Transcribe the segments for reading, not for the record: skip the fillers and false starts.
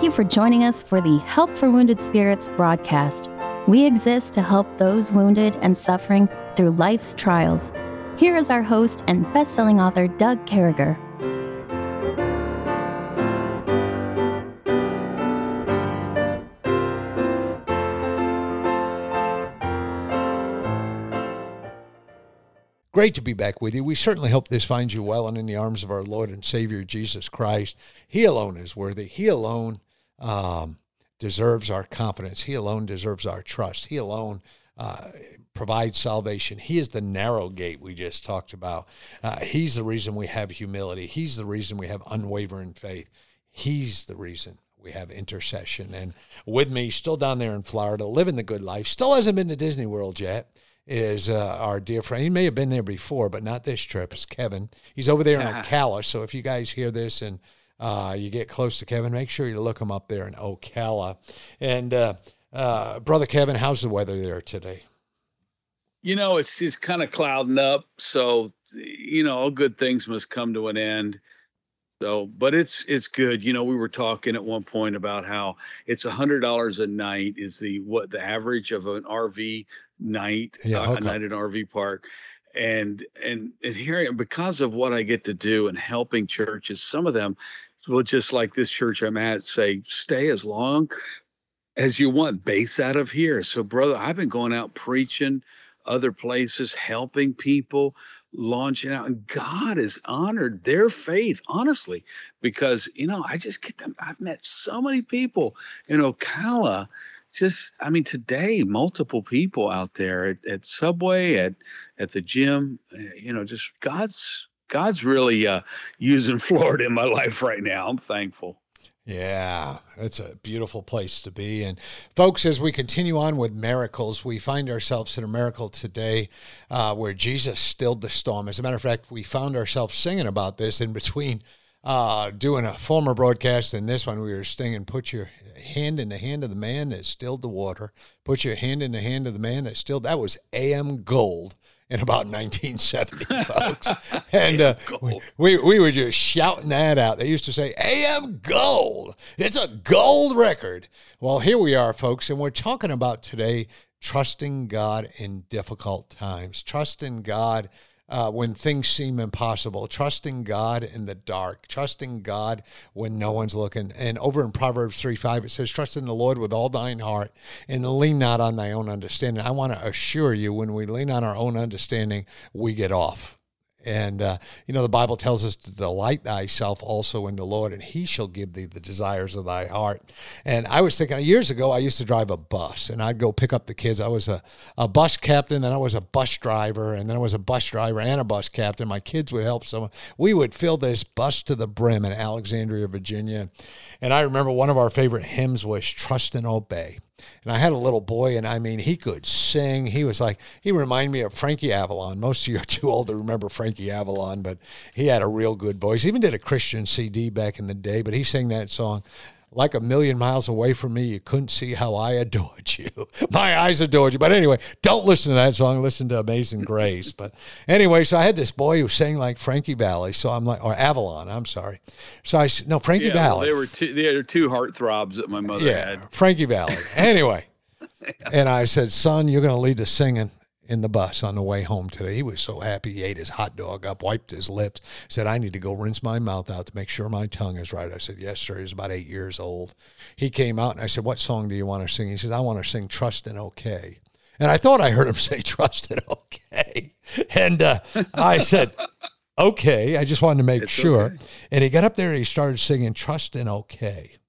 you for joining us for the Help for Wounded Spirits broadcast. We exist to help those wounded and suffering through life's trials. Here is our host and best-selling author, Doug Carriger. Great to be back with you. We certainly hope this finds you well and in the arms of our Lord and Savior, Jesus Christ. He alone is worthy. He alone deserves our confidence. He alone deserves our trust. He alone provides salvation. He is the narrow gate we just talked about. He's the reason we have humility. He's the reason we have unwavering faith. He's the reason we have intercession. And with me, still down there in Florida, living the good life, still hasn't been to Disney World yet, is our dear friend. He may have been there before, but not this trip. It's Kevin. He's over there in Ocala. So if you guys hear this and you get close to Kevin, make sure you look him up there in Ocala. And Brother Kevin, how's the weather there today? You know, it's kind of clouding up. So, you know, all good things must come to an end. So, but it's good. You know, we were talking at one point about how it's $100 a night is the average of an RV night, a night at an RV park. And here, because of what I get to do and helping churches, some of them will, just like this church I'm at, say, stay as long as you want, base out of here. So, brother, I've been going out preaching other places, helping people, launching out, and God has honored their faith, honestly, because, you know, I just get them. I've met so many people in Ocala. Today, multiple people out there at Subway, at the gym, you know, just God's really using Florida in my life right now. I'm thankful. Yeah, it's a beautiful place to be. And folks, as we continue on with miracles, we find ourselves in a miracle today where Jesus stilled the storm. As a matter of fact, we found ourselves singing about this in between doing a former broadcast and this one. We were singing, put your hand in the hand of the man that stilled the water. Put your hand in the hand of the man that stilled. That was AM Gold in about 1970, folks. And we were just shouting that out. They used to say, AM Gold. It's a gold record. Well, here we are, folks, and we're talking about today trusting God in difficult times, trusting God when things seem impossible, trusting God in the dark, trusting God when no one's looking. And over in Proverbs 3:5, it says, trust in the Lord with all thine heart and lean not on thy own understanding. I want to assure you, when we lean on our own understanding, we get off. And, you know, the Bible tells us to delight thyself also in the Lord, and he shall give thee the desires of thy heart. And I was thinking, years ago, I used to drive a bus, and I'd go pick up the kids. I was a bus captain, then I was a bus driver, and then I was a bus driver and a bus captain. My kids would help someone. We would fill this bus to the brim in Alexandria, Virginia. And I remember one of our favorite hymns was Trust and Obey. And I had a little boy, and I mean, he could sing. He reminded me of Frankie Avalon. Most of you are too old to remember Frankie Avalon, but he had a real good voice. He even did a Christian CD back in the day, but he sang that song, like a million miles away from me, you couldn't see how I adored you. My eyes adored you. But anyway, don't listen to that song. Listen to Amazing Grace. But anyway, so I had this boy who sang like Frankie Valli. So I'm like, or Avalon, I'm sorry. So I said, no, Frankie Valli. Well, they were two heartthrobs that my mother had. Frankie Valli. Anyway. And I said, son, you're going to lead the singing in the bus on the way home today. He was so happy. He ate his hot dog up, wiped his lips, said, I need to go rinse my mouth out to make sure my tongue is right. I said, yes, sir. He was about 8 years old. He came out, and I said, what song do you want to sing? He said, I want to sing Trust and Okay. And I thought I heard him say Trust and Okay. And I said, okay. I just wanted to make sure. Okay. And he got up there, and he started singing Trust and Okay.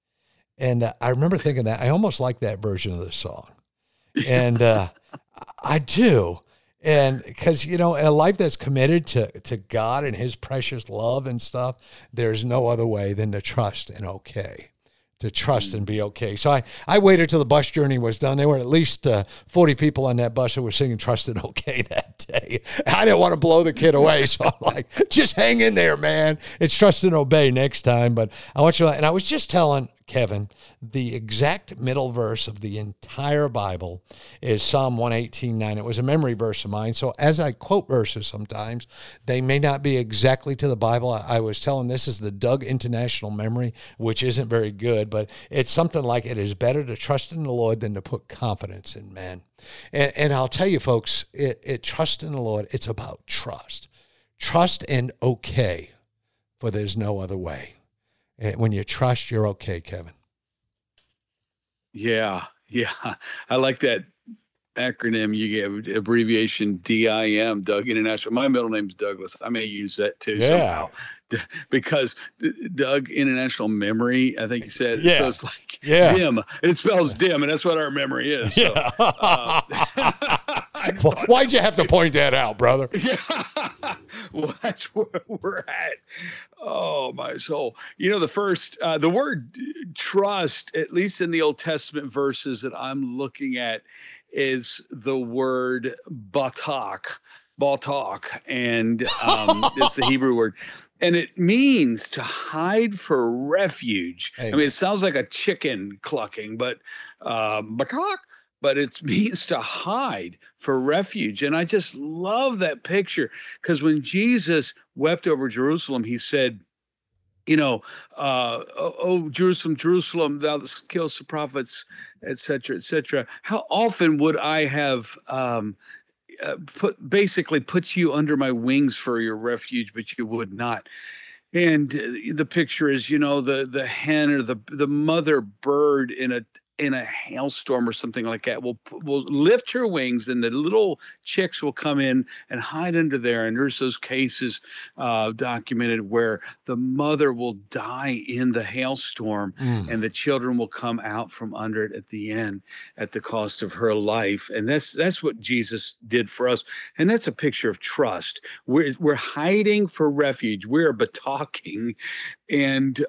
And I remember thinking that I almost like that version of the song. And I do. And because, you know, a life that's committed to God and his precious love and stuff, there's no other way than to trust and okay. To trust and be okay. So I waited till the bus journey was done. There were at least 40 people on that bus who were singing Trust and Okay that day. I didn't want to blow the kid away, so I'm like, just hang in there, man. It's Trust and Obey next time. But I want you to, and I was just telling Kevin, the exact middle verse of the entire Bible is Psalm 118:9. It was a memory verse of mine. So as I quote verses sometimes, they may not be exactly to the Bible. I was telling this is the Doug International Memory, which isn't very good, but it's something like, it is better to trust in the Lord than to put confidence in man. And I'll tell you, folks, trust in the Lord, it's about trust. Trust and okay, for there's no other way. When you trust, you're okay, Kevin. Yeah. I like that acronym you gave, abbreviation DIM, Doug International. My middle name's Douglas. I may use that too somehow, because Doug International Memory, I think you said. So it's like dim. It spells dim, and that's what our memory is. So, why'd you have to point that out, brother? Well, that's where we're at. Oh, my soul. The word trust, at least in the Old Testament verses that I'm looking at, is the word batak, and it's the Hebrew word. And it means to hide for refuge. Amen. I mean, it sounds like a chicken clucking, but batak. But it means to hide for refuge. And I just love that picture, because when Jesus wept over Jerusalem, he said, oh, Jerusalem, Jerusalem, thou that killest the prophets, et cetera, how often would I have put you under my wings for your refuge, but you would not. And the picture is, the hen or the mother bird in a hailstorm or something like that will lift her wings, and the little chicks will come in and hide under there. And there's those cases documented where the mother will die in the hailstorm, and the children will come out from under it at the end at the cost of her life. And that's what Jesus did for us. And that's a picture of trust. We're hiding for refuge. We're batalking, and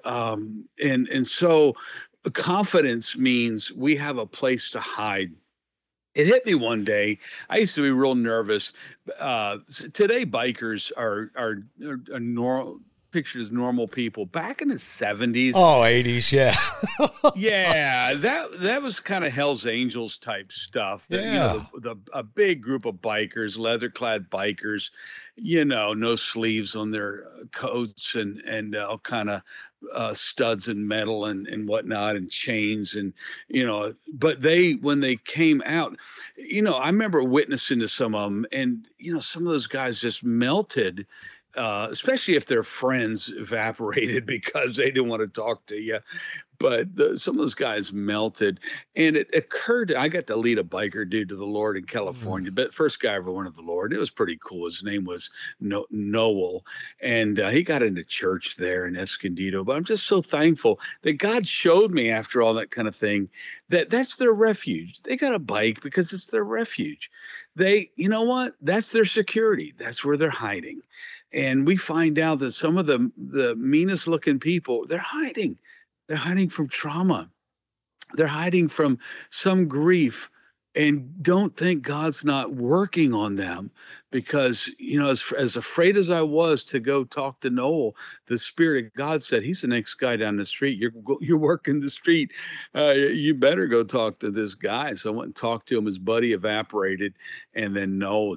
so confidence means we have a place to hide. It hit me one day. I used to be real nervous. Today, bikers are normal, pictured as normal people. Back in the 70s. Oh, 80s, yeah. Yeah, that was kind of Hell's Angels type stuff. A big group of bikers, leather-clad bikers, no sleeves on their coats, and all kind of studs and metal and whatnot, and chains, and but when they came out, I remember witnessing to some of them, and some of those guys just melted, especially if their friends evaporated because they didn't want to talk to you. But some of those guys melted, and it occurred. I got to lead a biker dude to the Lord in California, but first guy I ever went to the Lord. It was pretty cool. His name was Noel, and he got into church there in Escondido. But I'm just so thankful that God showed me, after all that kind of thing, that's their refuge. They got a bike because it's their refuge. You know what? That's their security. That's where they're hiding. And we find out that some of the meanest looking people, they're hiding. They're hiding from trauma. They're hiding from some grief, and don't think God's not working on them, because, as afraid as I was to go talk to Noel, the Spirit of God said, he's the next guy down the street. You're working the street. You better go talk to this guy. So I went and talked to him. His buddy evaporated. And then Noel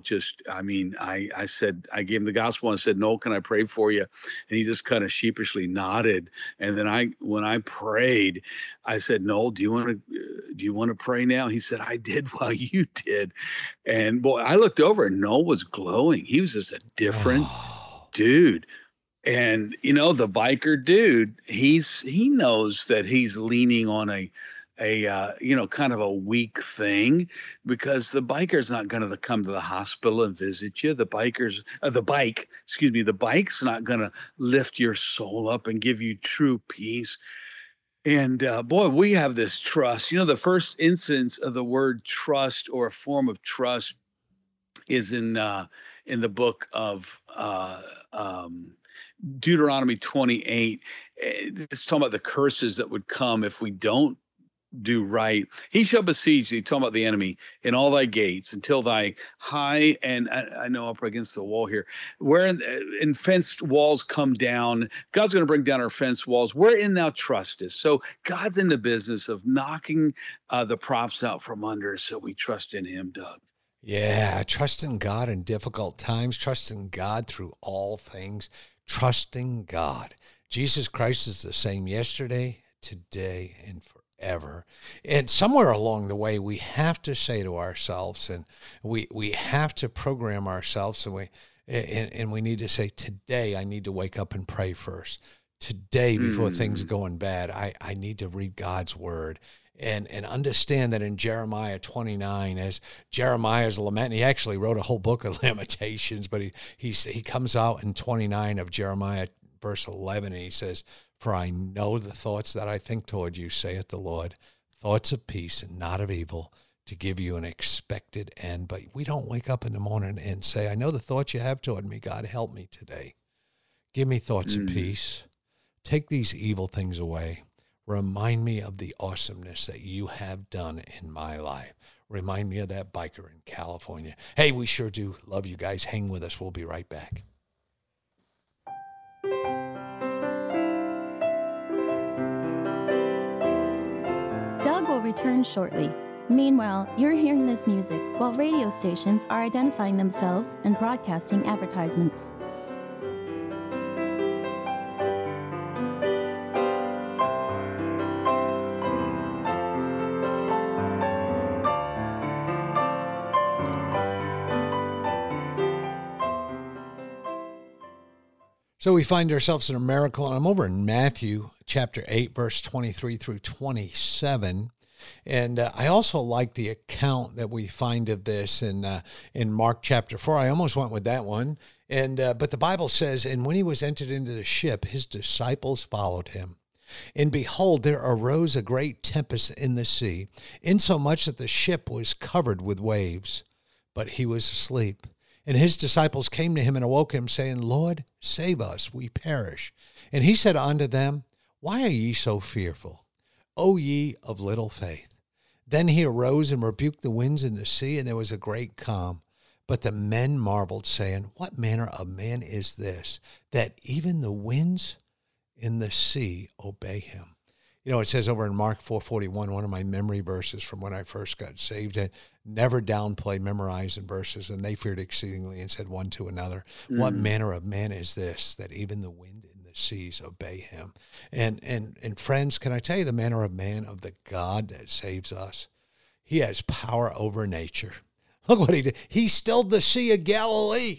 I said, I gave him the gospel. And I said, Noel, can I pray for you? And he just kind of sheepishly nodded. And then when I prayed, I said, Noel, do you want to pray now? He said, I did while you did. And boy, I looked over, and Noel was glowing. He was just a different dude. And the biker dude, he knows that he's leaning on a kind of a weak thing, because the biker's not going to come to the hospital and visit you. The bike's not going to lift your soul up and give you true peace. And boy, we have this trust. The first instance of the word trust, or a form of trust, is in the book of Deuteronomy 28. It's talking about the curses that would come if we don't do right. He shall besiege thee, talking about the enemy, in all thy gates until thy high, and I know up against the wall here, wherein in fenced walls come down. God's going to bring down our fenced walls, wherein thou trustest. So God's in the business of knocking the props out from under, so we trust in him, Doug. Yeah, trusting God in difficult times, trusting God through all things, trusting God. Jesus Christ is the same yesterday, today, and forever. And somewhere along the way, we have to say to ourselves, and we have to program ourselves, and we need to say, today I need to wake up and pray first. Today, before things are going bad, I need to read God's word. And understand that in Jeremiah 29, as Jeremiah's lament, he actually wrote a whole book of Lamentations, but he comes out in 29 of Jeremiah, verse 11, and he says, "For I know the thoughts that I think toward you, saith the Lord, thoughts of peace and not of evil, to give you an expected end." But we don't wake up in the morning and say, "I know the thoughts you have toward me. God, help me today. Give me thoughts of peace. Take these evil things away. Remind me of the awesomeness that you have done in my life. Remind me of that biker in California." Hey, we sure do love you guys. Hang with us. We'll be right back. Doug will return shortly. Meanwhile, you're hearing this music while radio stations are identifying themselves and broadcasting advertisements. So we find ourselves in a miracle, and I'm over in Matthew chapter 8, verse 23 through 27. And I also like the account that we find of this in Mark chapter 4. I almost went with that one. But the Bible says, "And when he was entered into the ship, his disciples followed him. And behold, there arose a great tempest in the sea, insomuch that the ship was covered with waves. But he was asleep. And his disciples came to him and awoke him, saying, Lord, save us, we perish. And he said unto them, Why are ye so fearful, O ye of little faith? Then he arose and rebuked the winds and the sea, and there was a great calm. But the men marveled, saying, What manner of man is this, that even the winds in the sea obey him? You know, it says over in Mark 4:41, one of my memory verses from when I first got saved, and never downplay memorizing verses, and they feared exceedingly and said one to another, What manner of man is this, that even the wind and the seas obey him? And friends, can I tell you the manner of man of the God that saves us? He has power over nature. Look what he did. He stilled the Sea of Galilee.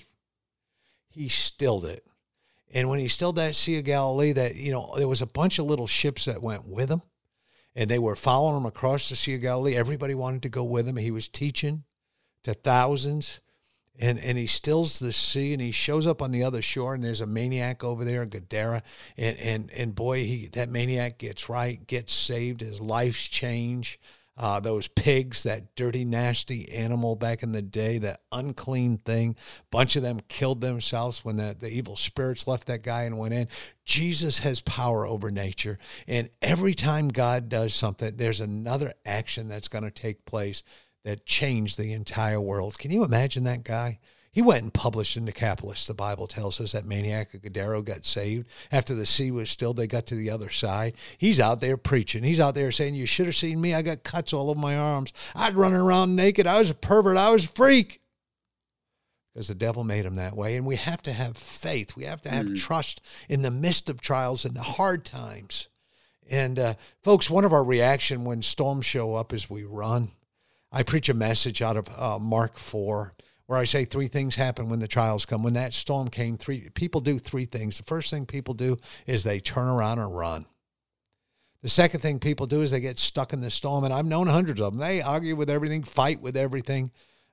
He stilled it. And when he stilled that Sea of Galilee, there was a bunch of little ships that went with him, and they were following him across the Sea of Galilee. Everybody wanted to go with him. He was teaching to thousands, and he stills the sea, and he shows up on the other shore, and there's a maniac over there in Gadara, and boy, that maniac gets right, gets saved, his life's changed. Those pigs, that dirty, nasty animal back in the day, that unclean thing, bunch of them killed themselves when the evil spirits left that guy and went in. Jesus has power over nature, and every time God does something, there's another action that's going to take place that changed the entire world. Can you imagine that guy? He went and published in Decapolis. The Bible tells us that maniac of Gadara got saved. After the sea was still, they got to the other side. He's out there preaching. He's out there saying, you should have seen me. I got cuts all over my arms. I'd running around naked. I was a pervert. I was a freak. Because the devil made him that way. And we have to have faith. We have to have trust in the midst of trials and the hard times. And folks, one of our reaction when storms show up is we run. I preach a message out of Mark 4. Where I say three things happen when the trials come. When that storm came, people do three things. The first thing people do is they turn around and run. The second thing people do is they get stuck in the storm, and I've known hundreds of them. They argue with everything, fight with everything,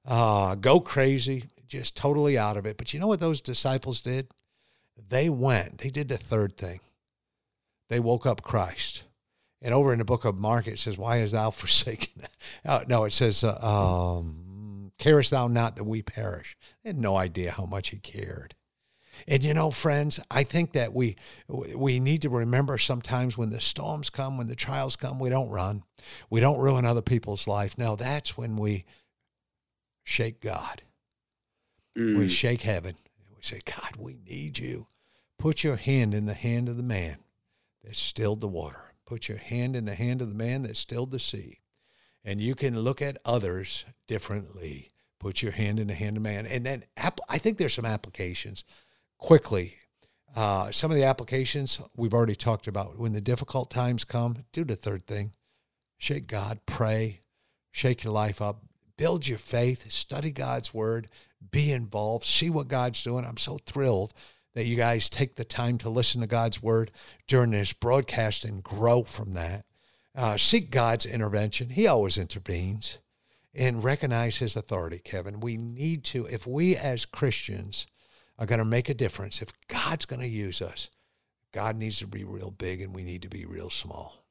go crazy, just totally out of it. But you know what those disciples did? They did the third thing. They woke up Christ. And over in the book of Mark, it says, why is thou forsaken? No, it says, carest thou not that we perish? They had no idea how much he cared. And friends, I think that we need to remember sometimes when the storms come, when the trials come, we don't run. We don't ruin other people's life. No, that's when we shake God. We shake heaven. We say, God, we need you. Put your hand in the hand of the man that stilled the water. Put your hand in the hand of the man that stilled the sea. And you can look at others differently. Put your hand in the hand of man. And then I think there's some applications quickly. Some of the applications we've already talked about. When the difficult times come, do the third thing. Shake God, pray, shake your life up, build your faith, study God's word, be involved, see what God's doing. I'm so thrilled that you guys take the time to listen to God's word during this broadcast and grow from that. Seek God's intervention. He always intervenes. And recognize his authority, Kevin. We need to, if we as Christians are going to make a difference, if God's going to use us, God needs to be real big and we need to be real small.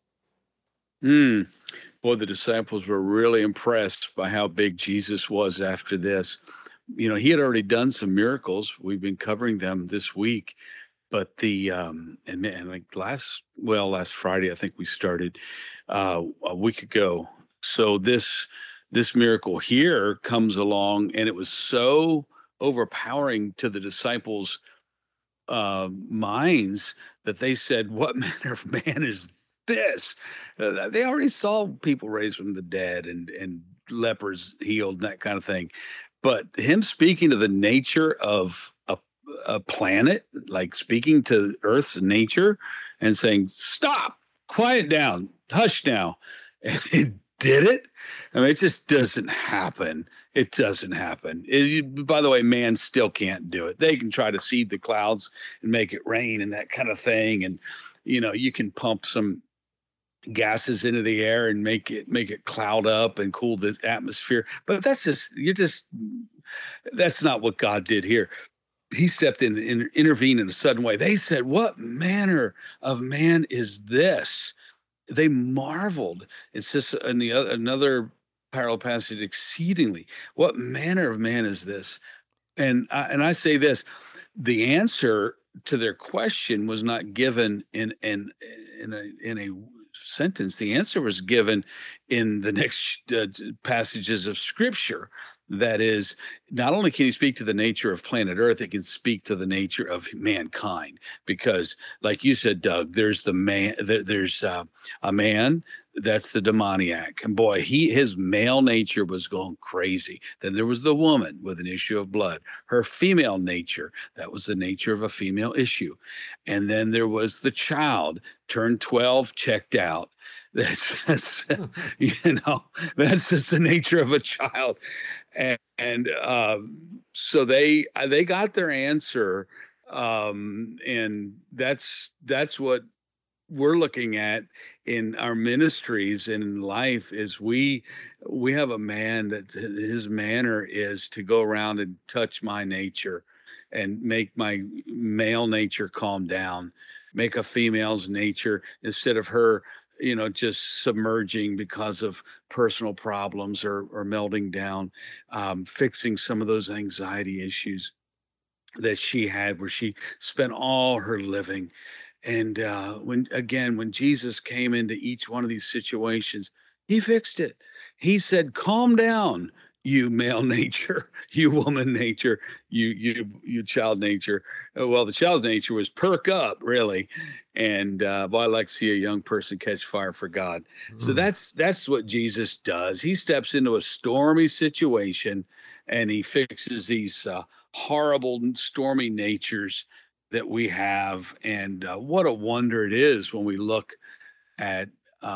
Boy, the disciples were really impressed by how big Jesus was after this. He had already done some miracles. We've been covering them this week. But last Friday, I think we started a week ago. So this miracle here comes along, and it was so overpowering to the disciples' minds that they said, "What manner of man is this?" They already saw people raised from the dead and lepers healed and that kind of thing. But him speaking to the nature of a planet, like speaking to Earth's nature and saying, "Stop, quiet down, hush now," and it did it. I mean, it just doesn't happen. It doesn't happen. By the way, man still can't do it. They can try to seed the clouds and make it rain and that kind of thing. And, you can pump some gases into the air and make it cloud up and cool the atmosphere. But that's not what God did here. He stepped in and intervened in a sudden way. They said, "What manner of man is this?" They marveled. It says in another parallel passage, exceedingly. What manner of man is this? And I say this: the answer to their question was not given in a sentence. The answer was given in the next passages of Scripture. That is, not only can he speak to the nature of planet Earth, it can speak to the nature of mankind. Because, like you said, Doug, there's the man. There's a man that's the demoniac, and boy, his male nature was going crazy. Then there was the woman with an issue of blood. Her female nature, that was the nature of a female issue, and then there was the child, turned 12, checked out. That's that's just the nature of a child. And so they got their answer, and that's what we're looking at in our ministries and in life. Is we have a man that his manner is to go around and touch my nature and make my male nature calm down, make a female's nature, instead of her just submerging because of personal problems or melting down, fixing some of those anxiety issues that she had, where she spent all her living. And when Jesus came into each one of these situations, he fixed it. He said, "Calm down, you male nature, you woman nature, you child nature." Well, the child's nature was perk up, really. And boy, I like to see a young person catch fire for God. So that's what Jesus does. He steps into a stormy situation and he fixes these horrible, stormy natures that we have. And what a wonder it is when we look at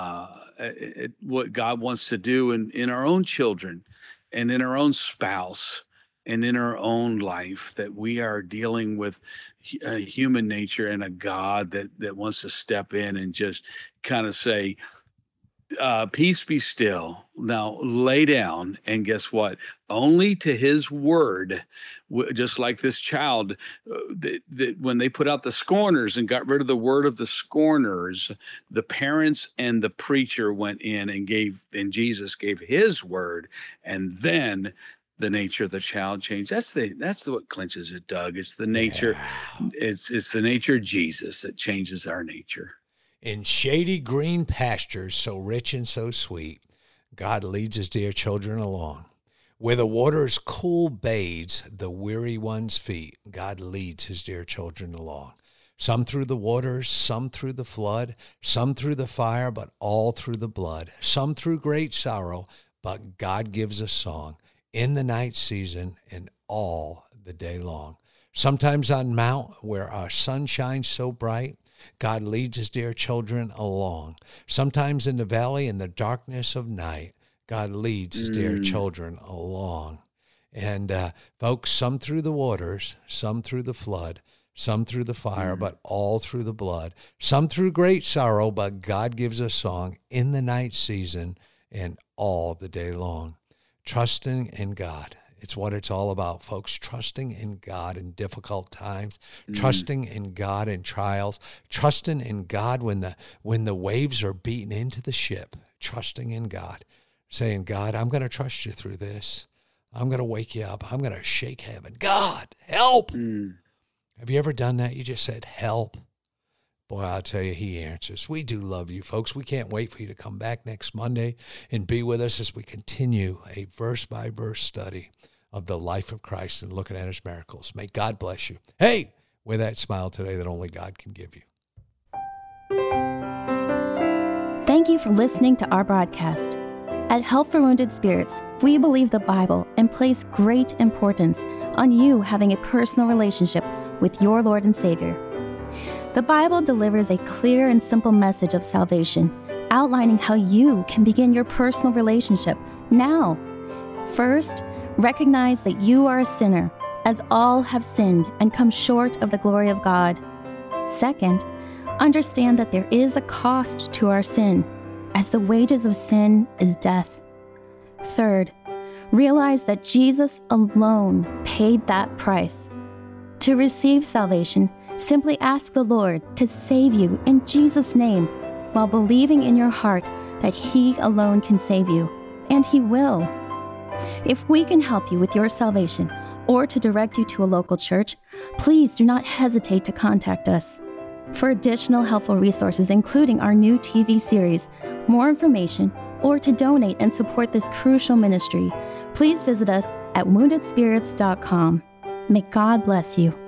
what God wants to do in our own children and in our own spouse and in our own life, that we are dealing with human nature and a God that wants to step in and just kind of say, "Peace, be still. Now lay down." And guess what? Only to his word, just like this child, that when they put out the scorners and got rid of the word of the scorners, the parents and the preacher went in and Jesus gave his word, and then the nature of the child change. That's what clinches it, Doug. It's the nature. Yeah. It's the nature of Jesus that changes our nature. In shady green pastures, so rich and so sweet, God leads his dear children along. Where the waters cool bathes the weary one's feet, God leads his dear children along. Some through the waters, some through the flood, some through the fire, but all through the blood. Some through great sorrow, but God gives a song in the night season and all the day long. Sometimes on mount where our sun shines so bright, God leads his dear children along. Sometimes in the valley in the darkness of night, God leads his dear children along. And folks, some through the waters, some through the flood, some through the fire, but all through the blood. Some through great sorrow, but God gives a song in the night season and all the day long. Trusting in God. It's what it's all about, folks. Trusting in God in difficult times, trusting in God in trials, trusting in God when the waves are beating into the ship, trusting in God, saying, God, I'm going to trust you through this. I'm going to wake you up. I'm going to shake heaven. God, help. Have you ever done that? You just said, help. Boy, I'll tell you, he answers. We do love you, folks. We can't wait for you to come back next Monday and be with us as we continue a verse-by-verse study of the life of Christ and looking at his miracles. May God bless you. Hey, with that smile today that only God can give you. Thank you for listening to our broadcast. At Help for Wounded Spirits, we believe the Bible and place great importance on you having a personal relationship with your Lord and Savior. The Bible delivers a clear and simple message of salvation, outlining how you can begin your personal relationship now. First, recognize that you are a sinner, as all have sinned and come short of the glory of God. Second, understand that there is a cost to our sin, as the wages of sin is death. Third, realize that Jesus alone paid that price. To receive salvation, simply ask the Lord to save you in Jesus' name, while believing in your heart that he alone can save you, and he will. If we can help you with your salvation or to direct you to a local church, please do not hesitate to contact us. For additional helpful resources, including our new TV series, more information, or to donate and support this crucial ministry, please visit us at woundedspirits.com. May God bless you.